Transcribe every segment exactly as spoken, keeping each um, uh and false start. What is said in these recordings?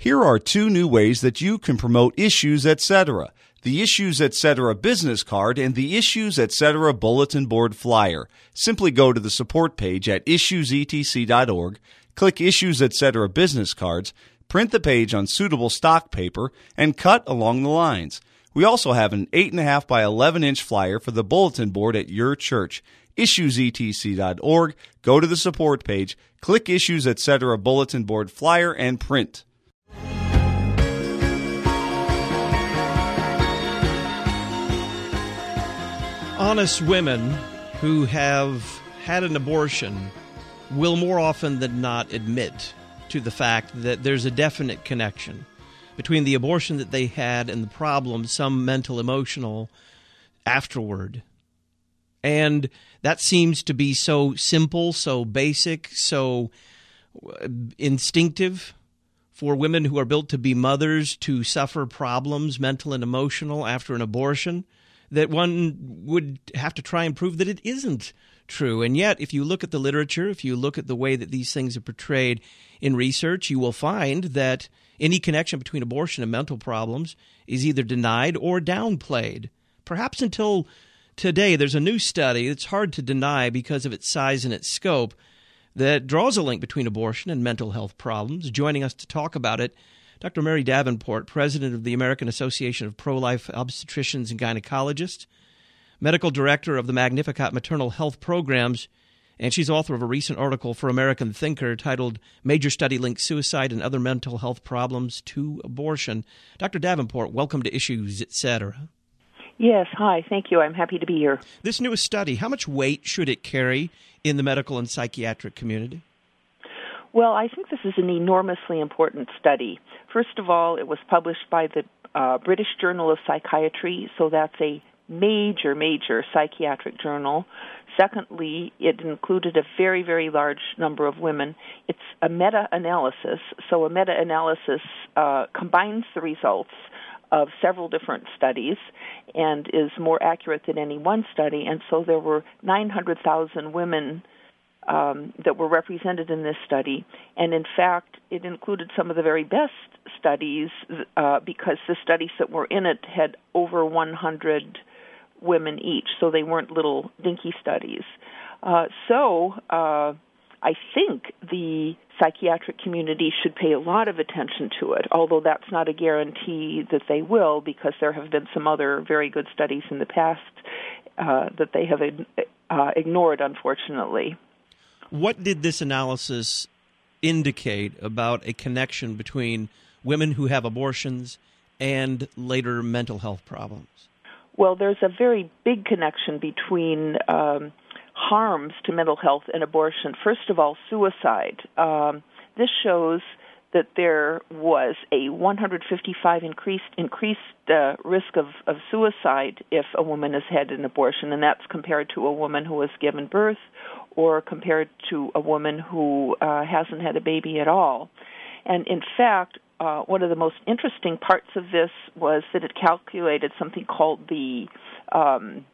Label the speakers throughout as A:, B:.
A: Here are two new ways that you can promote Issues Etc. The Issues Etc. business card and the Issues Etc. bulletin board flyer. Simply go to the support page at issues e t c dot org, click Issues Etc. business cards, print the page on suitable stock paper, and cut along the lines. We also have an eight point five by eleven inch flyer for the bulletin board at your church. issues e t c dot org, go to the support page, click Issues Etc. bulletin board flyer, and print.
B: Honest women who have had an abortion will more often than not admit to the fact that there's a definite connection between the abortion that they had and the problem, some mental, emotional, afterward. And that seems to be so simple, so basic, so instinctive for women who are built to be mothers to suffer problems, mental and emotional, after an abortion, that one would have to try and prove that it isn't true. And yet, if you look at the literature, if you look at the way that these things are portrayed in research, you will find that any connection between abortion and mental problems is either denied or downplayed. Perhaps until today, there's a new study that's hard to deny because of its size and its scope that draws a link between abortion and mental health problems. Joining us to talk about it, Doctor Mary Davenport, president of the American Association of Pro-Life Obstetricians and Gynecologists, medical director of the Magnificat Maternal Health Programs, and she's author of a recent article for American Thinker titled Major Study Links Suicide and Other Mental Health Problems to Abortion. Doctor Davenport, welcome to Issues Etc.
C: Yes, hi, thank you. I'm happy to be here.
B: This newest study, how much weight should it carry in the medical and psychiatric community?
C: Well, I think this is an enormously important study. First of all, it was published by the uh, British Journal of Psychiatry, so that's a major, major psychiatric journal. Secondly, it included a very, very large number of women. It's a meta-analysis, so a meta-analysis uh, combines the results of several different studies and is more accurate than any one study, and so there were nine hundred thousand women Um, that were represented in this study, and in fact, it included some of the very best studies uh, because the studies that were in it had over one hundred women each, so they weren't little dinky studies. Uh, so uh, I think the psychiatric community should pay a lot of attention to it, although that's not a guarantee that they will, because there have been some other very good studies in the past uh, that they have uh, ignored, unfortunately.
B: What did this analysis indicate about a connection between women who have abortions and later mental health problems?
C: Well, there's a very big connection between um, harms to mental health and abortion. First of all, suicide. Um, this shows that there was a one hundred fifty-five increased increased uh, risk of, of suicide if a woman has had an abortion, and that's compared to a woman who has given birth or compared to a woman who uh, hasn't had a baby at all. And in fact, uh, one of the most interesting parts of this was that it calculated something called the um,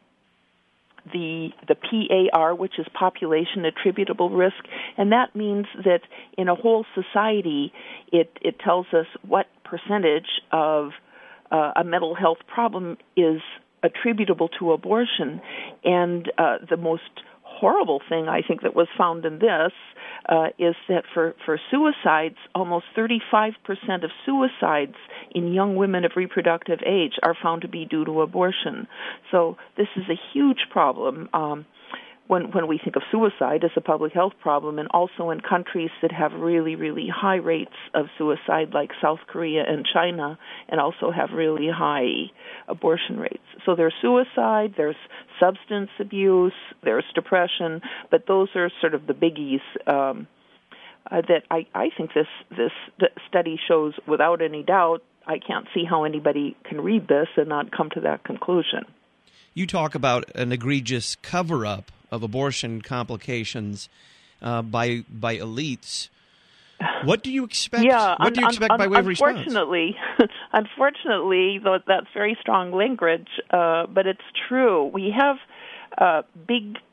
C: the the P A R, which is population attributable risk, and that means that in a whole society, it, it tells us what percentage of uh, a mental health problem is attributable to abortion. And uh, the most horrible thing, I think, that was found in this uh, is that for, for suicides, almost thirty-five percent of suicides in young women of reproductive age are found to be due to abortion. So this is a huge problem um, when, when we think of suicide as a public health problem, and also in countries that have really, really high rates of suicide like South Korea and China, and also have really high abortion rates. So there's suicide, there's substance abuse, there's depression, but those are sort of the biggies um, uh, that I, I think this, this study shows without any doubt. I can't see how anybody can read this and not come to that conclusion.
B: You talk about an egregious cover-up of abortion complications uh, by by elites. What do you expect?
C: Yeah,
B: what do you expect
C: un-
B: by way of response?
C: Unfortunately, unfortunately, though that's very strong language, uh, but it's true. We have uh, big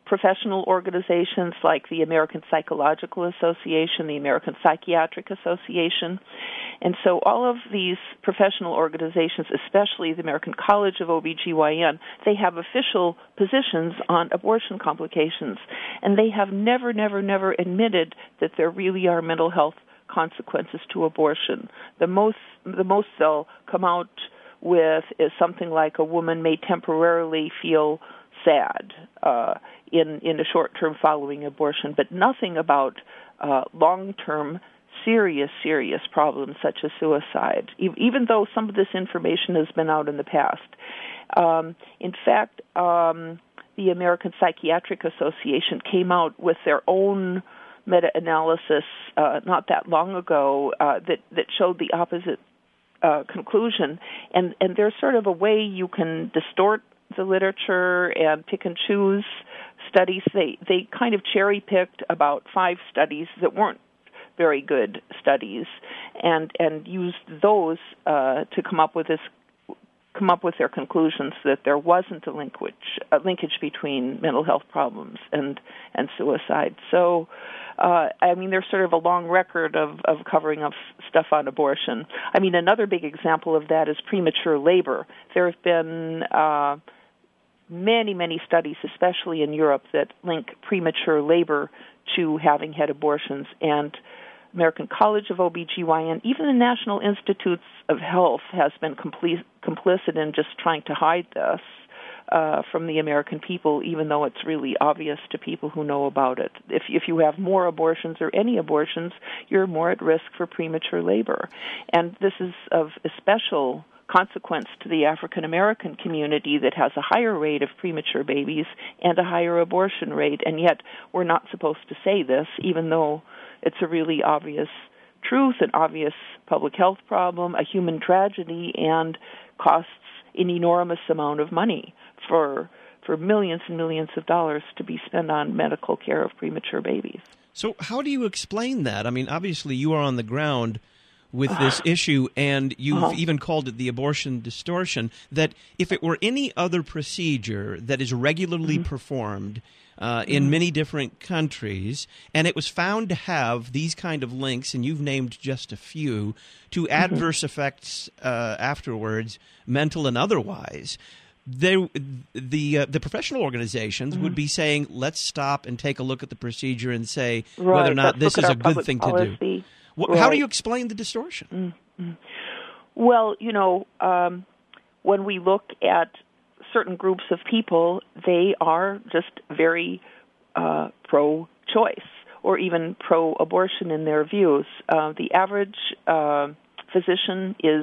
C: professional organizations like the American Psychological Association, the American Psychiatric Association. And so all of these professional organizations, especially the American College of O B G Y N, they have official positions on abortion complications. And they have never, never, never admitted that there really are mental health consequences to abortion. The most, the most they'll come out with is something like a woman may temporarily feel sad uh, in, in the short term following abortion, but nothing about uh, long-term serious, serious problems such as suicide, even though some of this information has been out in the past. Um, in fact, um, the American Psychiatric Association came out with their own meta-analysis uh, not that long ago uh, that, that showed the opposite uh, conclusion. And, and there's sort of a way you can distort the literature and pick and choose studies. They, they kind of cherry-picked about five studies that weren't very good studies, and and used those uh, to come up with this, come up with their conclusions that there wasn't a linkage a linkage between mental health problems and and suicide. So, uh, I mean, there's sort of a long record of of covering up stuff on abortion. I mean, another big example of that is premature labor. There have been uh, many many studies, especially in Europe, that link premature labor to having had abortions, and American College of O B G Y N, even the National Institutes of Health has been compli- complicit in just trying to hide this uh, from the American people, even though it's really obvious to people who know about it. If, if you have more abortions or any abortions, you're more at risk for premature labor. And this is of especial consequence to the African American community that has a higher rate of premature babies and a higher abortion rate, and yet we're not supposed to say this, even though it's a really obvious truth, an obvious public health problem, a human tragedy, and costs an enormous amount of money for for millions and millions of dollars to be spent on medical care of premature babies.
B: So how do you explain that? I mean, obviously you are on the ground with this issue, and you've uh-huh. even called it the abortion distortion, that if it were any other procedure that is regularly mm-hmm. performed uh, in mm-hmm. many different countries, and it was found to have these kind of links, and you've named just a few, to mm-hmm. adverse effects uh, afterwards, mental and otherwise, they, the uh, the professional organizations mm-hmm. would be saying, let's stop and take a look at the procedure and say
C: right.
B: whether or not
C: let's
B: this is a good thing
C: policy.
B: to do. Well,
C: right.
B: How do you explain the distortion?
C: Mm-hmm. Well, you know, um, when we look at certain groups of people, they are just very uh, pro-choice or even pro-abortion in their views. Uh, the average uh, physician is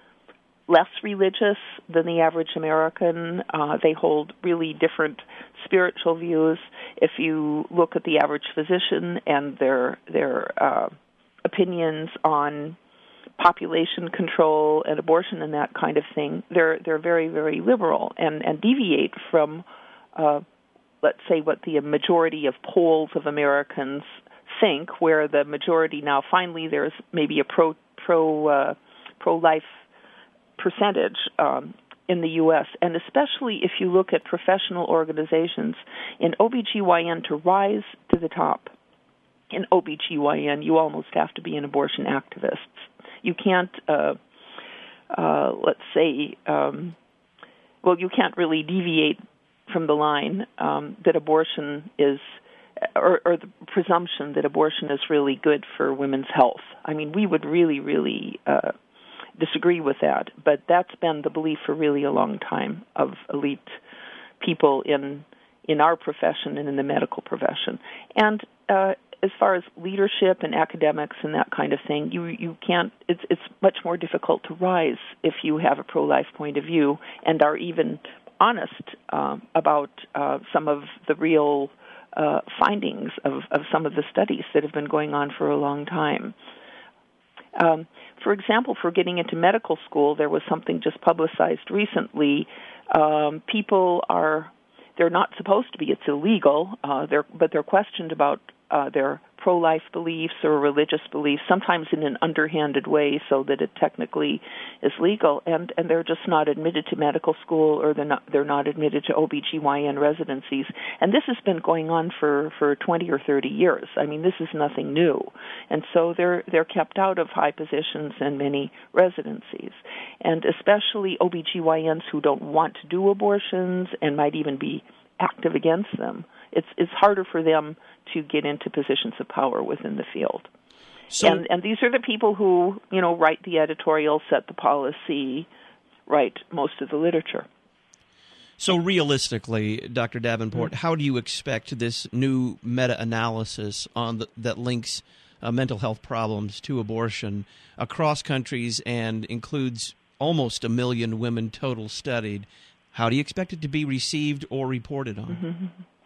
C: less religious than the average American. Uh, they hold really different spiritual views. If you look at the average physician and their their uh, opinions on population control and abortion and that kind of thing, they're they're very, very liberal and, and deviate from, uh, let's say, what the majority of polls of Americans think, where the majority now finally there's maybe a pro pro uh, pro-life percentage um, in the U S, and especially if you look at professional organizations in O B G Y N to rise to the top. In O B G Y N, you almost have to be an abortion activist. You can't, uh, uh, let's say, um, well, you can't really deviate from the line um, that abortion is, or, or the presumption that abortion is really good for women's health. I mean, we would really, really uh, disagree with that, but that's been the belief for really a long time of elite people in in our profession and in the medical profession. And uh, as far as leadership and academics and that kind of thing, you you can't. It's it's much more difficult to rise if you have a pro-life point of view and are even honest uh, about uh, some of the real uh, findings of, of some of the studies that have been going on for a long time. Um, for example, for getting into medical school, there was something just publicized recently. Um, people are, they're not supposed to be, it's illegal, uh, they're, but they're questioned about uh, their pro-life beliefs or religious beliefs, sometimes in an underhanded way so that it technically is legal, and, and they're just not admitted to medical school, or they're not, they're not admitted to O B G Y N residencies. And this has been going on for, for twenty or thirty years. I mean, this is nothing new. And so they're they're kept out of high positions and many residencies. And especially O B G Y Ns who don't want to do abortions and might even be active against them. It's it's harder for them to get into positions of power within the field. So, and, and these are the people who, you know, write the editorial, set the policy, write most of the literature.
B: So realistically, Doctor Davenport, mm-hmm. how do you expect this new meta-analysis on the, that links uh, mental health problems to abortion across countries and includes almost a million women total studied, how do you expect it to be received or reported on?
C: Mm-hmm.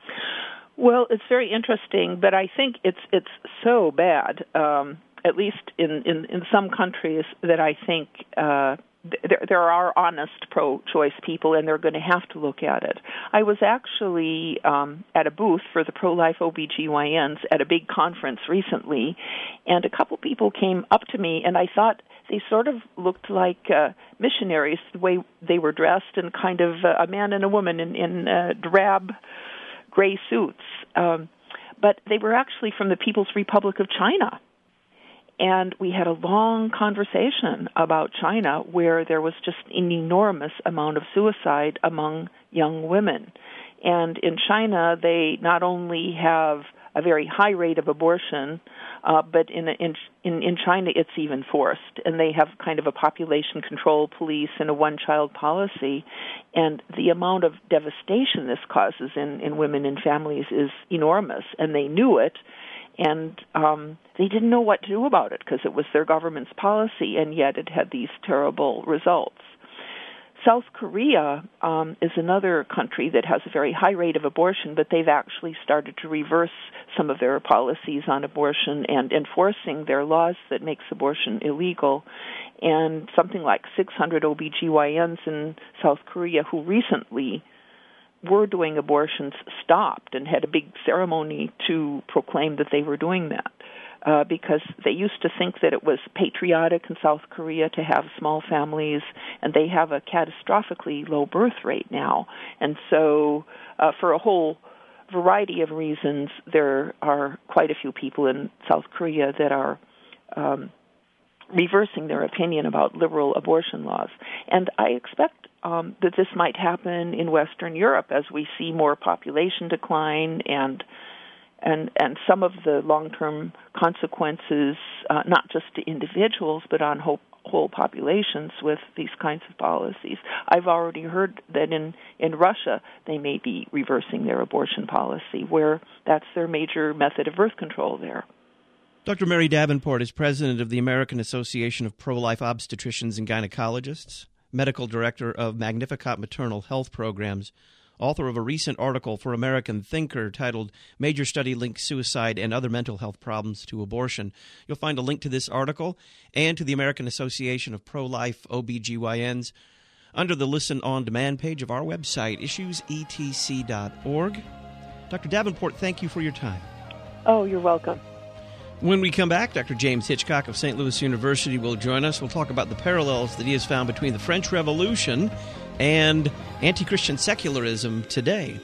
C: Well, it's very interesting, but I think it's it's so bad, um, at least in, in, in some countries, that I think uh, there, there are honest pro-choice people, and they're going to have to look at it. I was actually um, at a booth for the pro-life O B G Y Ns at a big conference recently, and a couple people came up to me, and I thought they sort of looked like uh, missionaries, the way they were dressed, and kind of uh, a man and a woman in, in uh, drab gray suits, um, but they were actually from the People's Republic of China. And we had a long conversation about China, where there was just an enormous amount of suicide among young women. And in China, they not only have a very high rate of abortion, uh, but in, in in in China it's even forced, and they have kind of a population control police and a one-child policy, and the amount of devastation this causes in, in women and families is enormous, and they knew it, and um, they didn't know what to do about it because it was their government's policy, and yet it had these terrible results. South Korea um, is another country that has a very high rate of abortion, but they've actually started to reverse some of their policies on abortion and enforcing their laws that makes abortion illegal. And something like six hundred O B G Y Ns in South Korea who recently were doing abortions stopped and had a big ceremony to proclaim that they were doing that. Uh, because they used to think that it was patriotic in South Korea to have small families, and they have a catastrophically low birth rate now. And so uh, for a whole variety of reasons, there are quite a few people in South Korea that are um, reversing their opinion about liberal abortion laws. And I expect um, that this might happen in Western Europe as we see more population decline and And, and some of the long-term consequences, uh, not just to individuals, but on whole, whole populations with these kinds of policies. I've already heard that in, in Russia they may be reversing their abortion policy, where that's their major method of birth control there.
B: Doctor Mary Davenport is president of the American Association of Pro-Life Obstetricians and Gynecologists, medical director of Magnificat Maternal Health Programs, author of a recent article for American Thinker titled Major Study Links Suicide and Other Mental Health Problems to Abortion. You'll find a link to this article and to the American Association of Pro-Life O B G Y Ns under the Listen On Demand page of our website, issues e t c dot org. Doctor Davenport, thank you for your time.
C: Oh, you're welcome.
B: When we come back, Doctor James Hitchcock of Saint Louis University will join us. We'll talk about the parallels that he has found between the French Revolution and anti-Christian secularism today.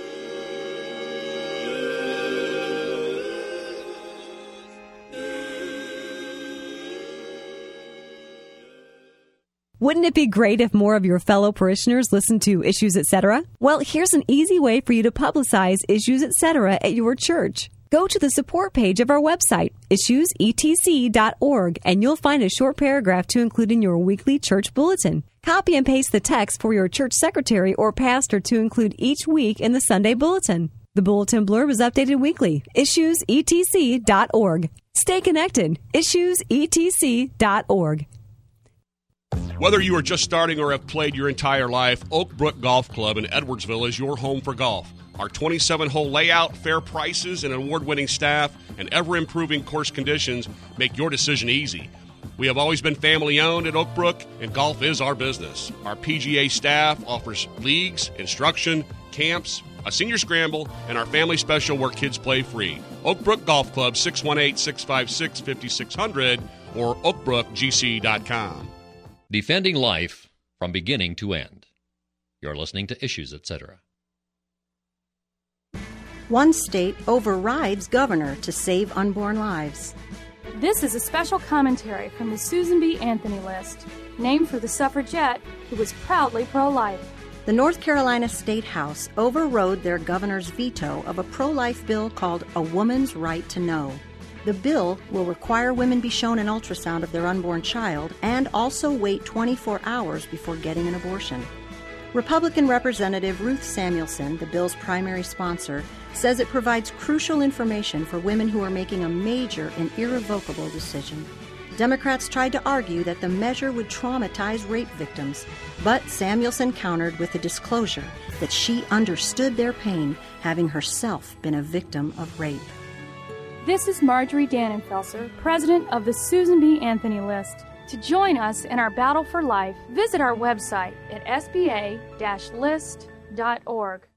D: Wouldn't it be great if more of your fellow parishioners listened to Issues Etc.? Well, here's an easy way for you to publicize Issues Etc. at your church. Go to the support page of our website, issues e t c dot org, and you'll find a short paragraph to include in your weekly church bulletin. Copy and paste the text for your church secretary or pastor to include each week in the Sunday bulletin. The bulletin blurb is updated weekly. issues e t c dot org. Stay connected. issues e t c dot org.
E: Whether you are just starting or have played your entire life, Oak Brook Golf Club in Edwardsville is your home for golf. Our twenty-seven hole layout, fair prices, and award-winning staff, and ever-improving course conditions make your decision easy. We have always been family-owned at Oak Brook, and golf is our business. Our P G A staff offers leagues, instruction, camps, a senior scramble, and our family special where kids play free. Oak Brook Golf Club, six one eight, six five six, five six zero zero or oak brook g c dot com.
F: Defending life from beginning to end. You're listening to Issues, et cetera.
G: One state overrides governor to save unborn lives.
H: This is a special commentary from the Susan B. Anthony List, named for the suffragette who was proudly pro-life.
G: The North Carolina State House overrode their governor's veto of a pro-life bill called A Woman's Right to Know. The bill will require women be shown an ultrasound of their unborn child and also wait twenty-four hours before getting an abortion. Republican Representative Ruth Samuelson, the bill's primary sponsor, says it provides crucial information for women who are making a major and irrevocable decision. Democrats tried to argue that the measure would traumatize rape victims, but Samuelson countered with the disclosure that she understood their pain, having herself been a victim of rape.
H: This is Marjorie Dannenfelser, president of the Susan B. Anthony List. To join us in our battle for life, visit our website at s b a dash list dot org.